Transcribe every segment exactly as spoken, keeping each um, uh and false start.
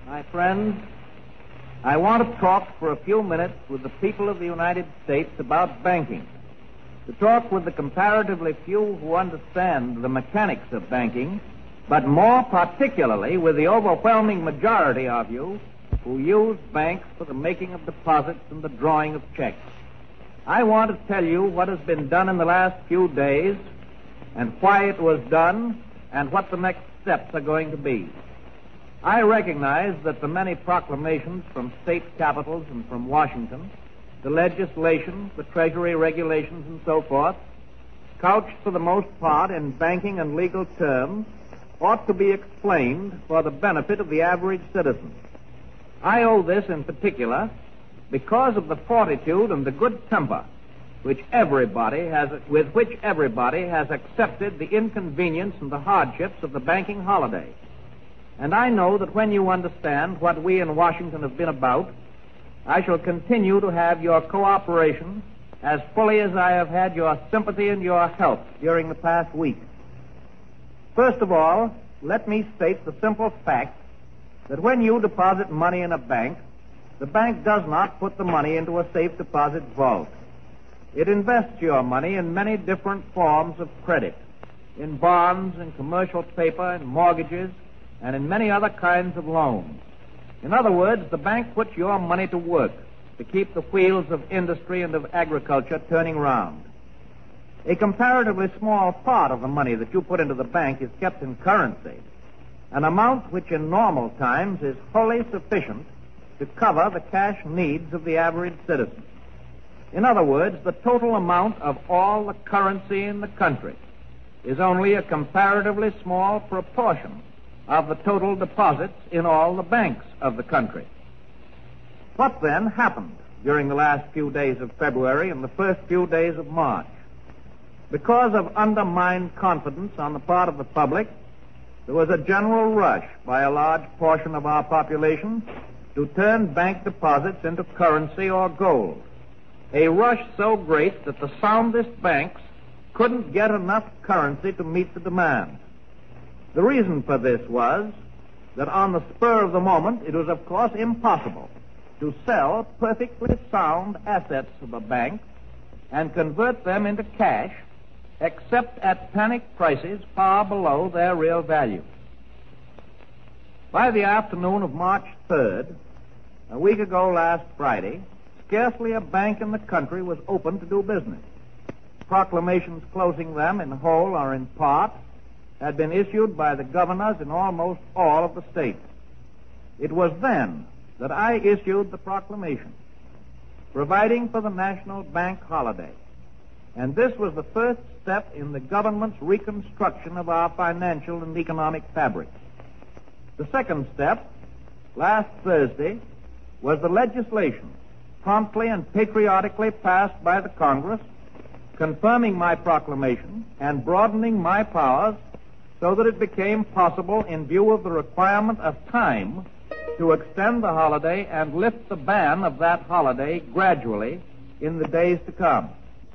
My friends, I want to talk for a few minutes with the people of the United States about banking. To talk with the comparatively few who understand the mechanics of banking, but more particularly with the overwhelming majority of you who use banks for the making of deposits and the drawing of checks. I want to tell you what has been done in the last few days and why it was done and what the next steps are going to be. I recognize that the many proclamations from state capitals and from Washington, the legislation, the Treasury regulations, and so forth, couched for the most part in banking and legal terms, ought to be explained for the benefit of the average citizen. I owe this in particular because of the fortitude and the good temper which everybody has, with which everybody has accepted the inconvenience and the hardships of the banking holiday. And I know that when you understand what we in Washington have been about, I shall continue to have your cooperation as fully as I have had your sympathy and your help during the past week. First of all, let me state the simple fact that when you deposit money in a bank, the bank does not put the money into a safe deposit vault. It invests your money in many different forms of credit, in bonds, in commercial paper, in mortgages, and in many other kinds of loans. In other words, the bank puts your money to work to keep the wheels of industry and of agriculture turning round. A comparatively small part of the money that you put into the bank is kept in currency, an amount which in normal times is wholly sufficient to cover the cash needs of the average citizen. In other words, the total amount of all the currency in the country is only a comparatively small proportion of the total deposits in all the banks of the country. What then happened during the last few days of February and the first few days of March? Because of undermined confidence on the part of the public, there was a general rush by a large portion of our population to turn bank deposits into currency or gold. A rush so great that the soundest banks couldn't get enough currency to meet the demand. The reason for this was that on the spur of the moment, it was of course impossible to sell perfectly sound assets of a bank and convert them into cash except at panic prices far below their real value. By the afternoon of March third, a week ago last Friday, scarcely a bank in the country was open to do business. Proclamations closing them in whole or in part had been issued by the governors in almost all of the states. It was then that I issued the proclamation providing for the national bank holiday, and this was the first step in the government's reconstruction of our financial and economic fabric. The second step, last Thursday, was the legislation promptly and patriotically passed by the Congress, confirming my proclamation and broadening my powers so that it became possible, in view of the requirement of time, to extend the holiday and lift the ban of that holiday gradually in the days to come.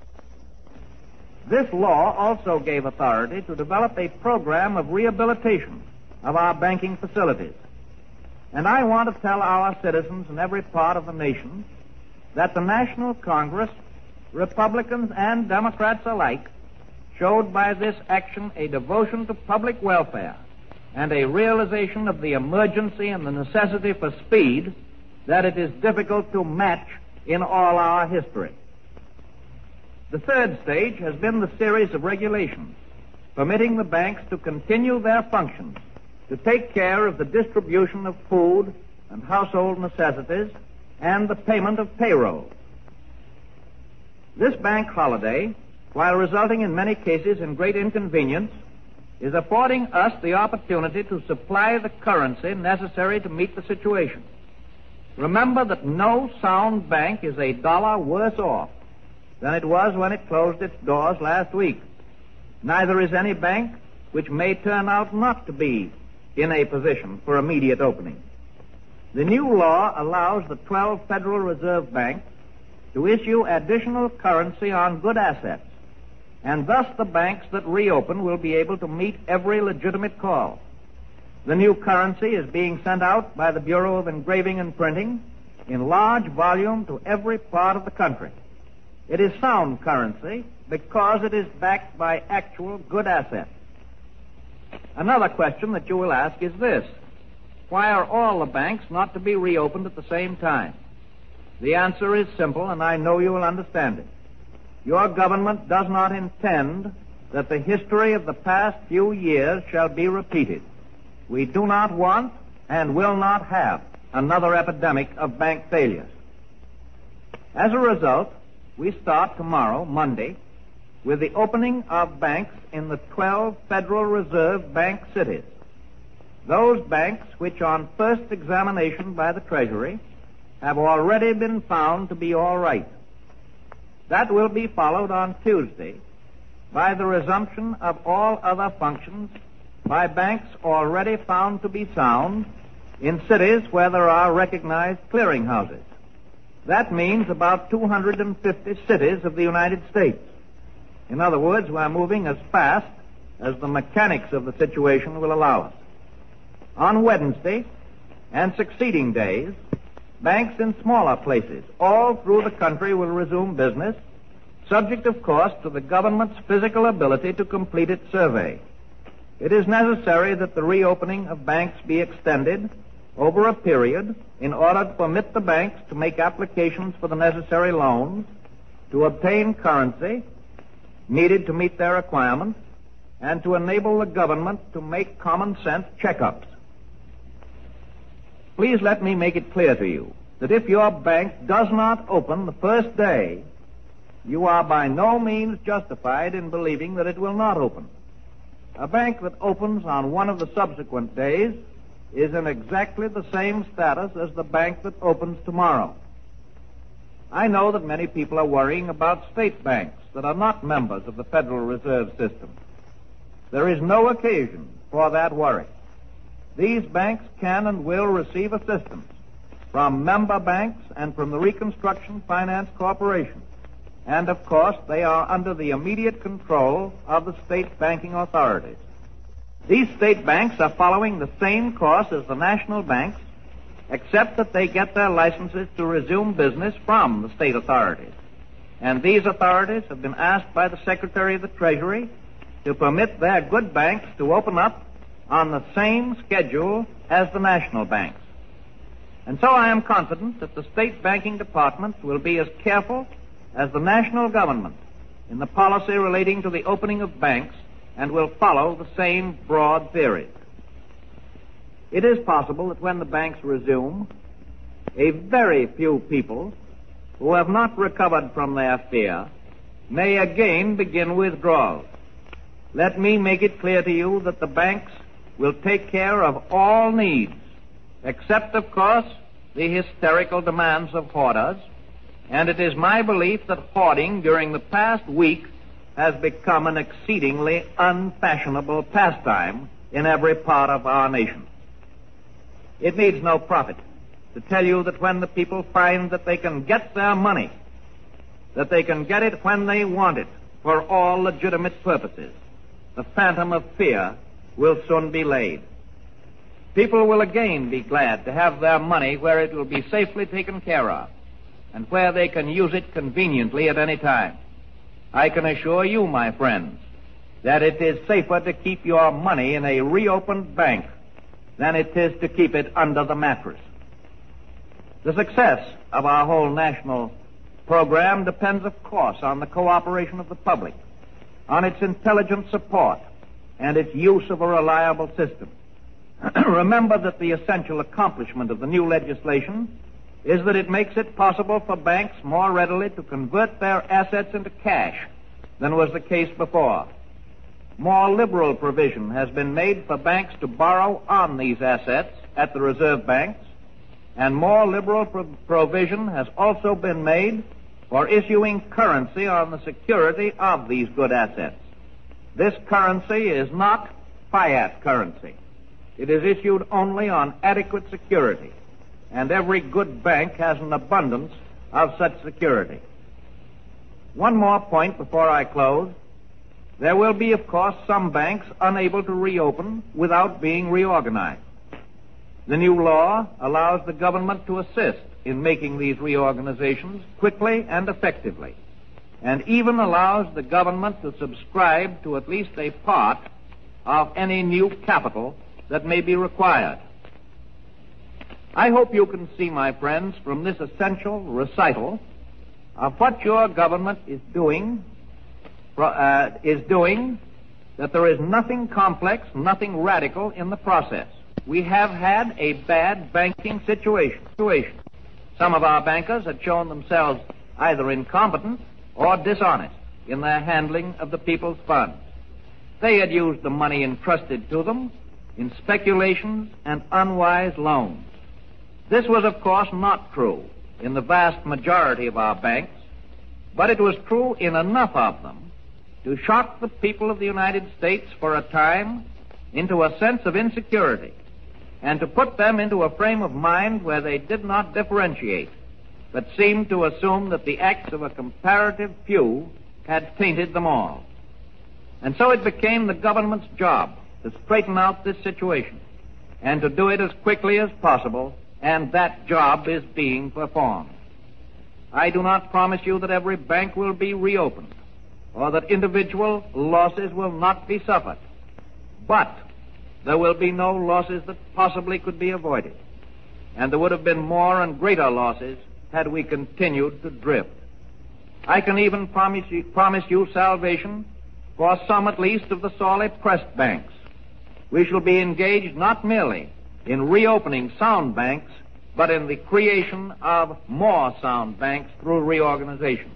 This law also gave authority to develop a program of rehabilitation of our banking facilities. And I want to tell our citizens in every part of the nation that the National Congress, Republicans and Democrats alike, showed by this action a devotion to public welfare and a realization of the emergency and the necessity for speed that it is difficult to match in all our history. The third stage has been the series of regulations permitting the banks to continue their functions to take care of the distribution of food and household necessities and the payment of payroll. This bank holiday, while resulting in many cases in great inconvenience, is affording us the opportunity to supply the currency necessary to meet the situation. Remember that no sound bank is a dollar worse off than it was when it closed its doors last week. Neither is any bank which may turn out not to be in a position for immediate opening. The new law allows the twelve Federal Reserve banks to issue additional currency on good assets, and thus the banks that reopen will be able to meet every legitimate call. The new currency is being sent out by the Bureau of Engraving and Printing in large volume to every part of the country. It is sound currency because it is backed by actual good assets. Another question that you will ask is this: why are all the banks not to be reopened at the same time? The answer is simple, and I know you will understand it. Your government does not intend that the history of the past few years shall be repeated. We do not want and will not have another epidemic of bank failures. As a result, we start tomorrow, Monday, with the opening of banks in the twelve Federal Reserve Bank cities. Those banks which on first examination by the Treasury have already been found to be all right. That will be followed on Tuesday by the resumption of all other functions by banks already found to be sound in cities where there are recognized clearinghouses. That means about two hundred fifty cities of the United States. In other words, we're moving as fast as the mechanics of the situation will allow us. On Wednesday and succeeding days, banks in smaller places all through the country will resume business, subject, of course, to the government's physical ability to complete its survey. It is necessary that the reopening of banks be extended over a period in order to permit the banks to make applications for the necessary loans, to obtain currency needed to meet their requirements, and to enable the government to make common sense checkups. Please let me make it clear to you that if your bank does not open the first day, you are by no means justified in believing that it will not open. A bank that opens on one of the subsequent days is in exactly the same status as the bank that opens tomorrow. I know that many people are worrying about state banks that are not members of the Federal Reserve System. There is no occasion for that worry. These banks can and will receive assistance from member banks and from the Reconstruction Finance Corporation. And, of course, they are under the immediate control of the state banking authorities. These state banks are following the same course as the national banks, except that they get their licenses to resume business from the state authorities. And these authorities have been asked by the Secretary of the Treasury to permit their good banks to open up on the same schedule as the national banks. And so I am confident that the state banking departments will be as careful as the national government in the policy relating to the opening of banks and will follow the same broad theories. It is possible that when the banks resume, a very few people who have not recovered from their fear may again begin withdrawals. Let me make it clear to you that the banks will take care of all needs, except, of course, the hysterical demands of hoarders, and it is my belief that hoarding during the past week has become an exceedingly unfashionable pastime in every part of our nation. It needs no prophet to tell you that when the people find that they can get their money, that they can get it when they want it for all legitimate purposes, the phantom of fear will soon be laid. People will again be glad to have their money where it will be safely taken care of and where they can use it conveniently at any time. I can assure you, my friends, that it is safer to keep your money in a reopened bank than it is to keep it under the mattress. The success of our whole national program depends, of course, on the cooperation of the public, on its intelligent support, and its use of a reliable system. Remember that the essential accomplishment of the new legislation is that it makes it possible for banks more readily to convert their assets into cash than was the case before. More liberal provision has been made for banks to borrow on these assets at the reserve banks, and more liberal pro- provision has also been made for issuing currency on the security of these good assets. This currency is not fiat currency. It is issued only on adequate security, and every good bank has an abundance of such security. One more point before I close. There will be, of course, some banks unable to reopen without being reorganized. The new law allows the government to assist in making these reorganizations quickly and effectively, and even allows the government to subscribe to at least a part of any new capital that may be required. I hope you can see, my friends, from this essential recital of what your government is doing, uh, is doing, that there is nothing complex, nothing radical in the process. We have had a bad banking situation. Some of our bankers had shown themselves either incompetent or dishonest in their handling of the people's funds. They had used the money entrusted to them in speculations and unwise loans. This was, of course, not true in the vast majority of our banks, but it was true in enough of them to shock the people of the United States for a time into a sense of insecurity and to put them into a frame of mind where they did not differentiate, but seemed to assume that the acts of a comparative few had tainted them all. And so it became the government's job to straighten out this situation and to do it as quickly as possible, and that job is being performed. I do not promise you that every bank will be reopened or that individual losses will not be suffered, but there will be no losses that possibly could be avoided, and there would have been more and greater losses had we continued to drift. I can even promise you, promise you salvation for some at least of the sorely pressed banks. We shall be engaged not merely in reopening sound banks, but in the creation of more sound banks through reorganization.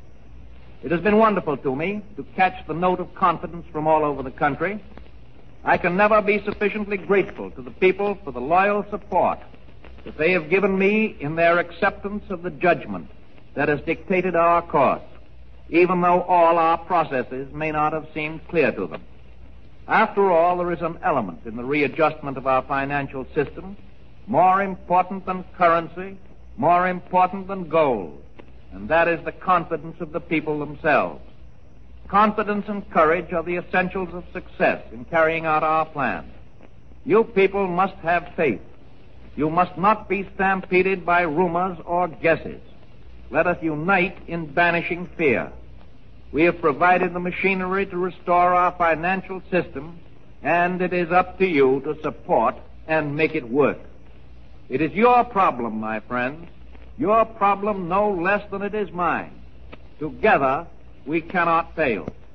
It has been wonderful to me to catch the note of confidence from all over the country. I can never be sufficiently grateful to the people for the loyal support that they have given me in their acceptance of the judgment that has dictated our course, even though all our processes may not have seemed clear to them. After all, there is an element in the readjustment of our financial system more important than currency, more important than gold, and that is the confidence of the people themselves. Confidence and courage are the essentials of success in carrying out our plans. You people must have faith. You must not be stampeded by rumors or guesses. Let us unite in banishing fear. We have provided the machinery to restore our financial system, and it is up to you to support and make it work. It is your problem, my friends, your problem no less than it is mine. Together, we cannot fail.